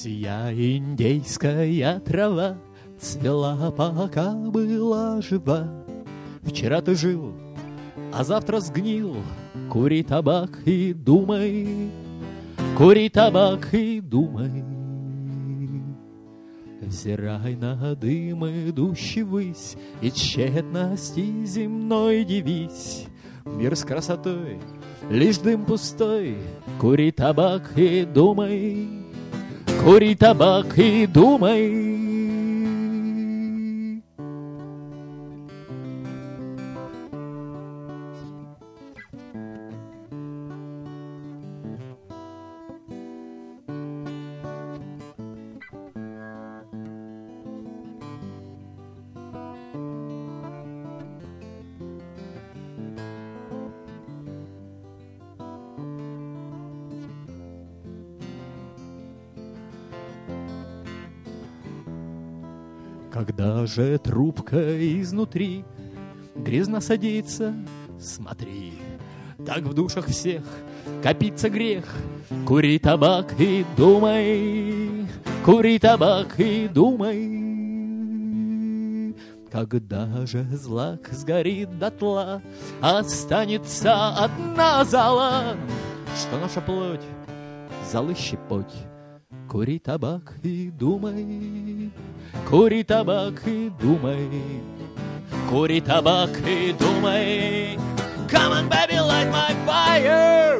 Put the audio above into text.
Сия индейская трава цвела, пока была жива. Вчера ты жил, а завтра сгнил. Кури табак и думай, кури табак и думай. Взирай на дым, идущий ввысь, и тщетности земной дивись. Мир с красотой, лишь дым пустой. Кури табак и думай, кури табак и думай. Когда же трубка изнутри грязно садится, смотри, так в душах всех копится грех. Кури табак и думай, кури табак и думай. Когда же злак сгорит дотла, останется одна зала, что наша плоть золы щепоть. Кури табак и думай, кури табак и думай, кури табак и думай. Come on, baby, light my fire.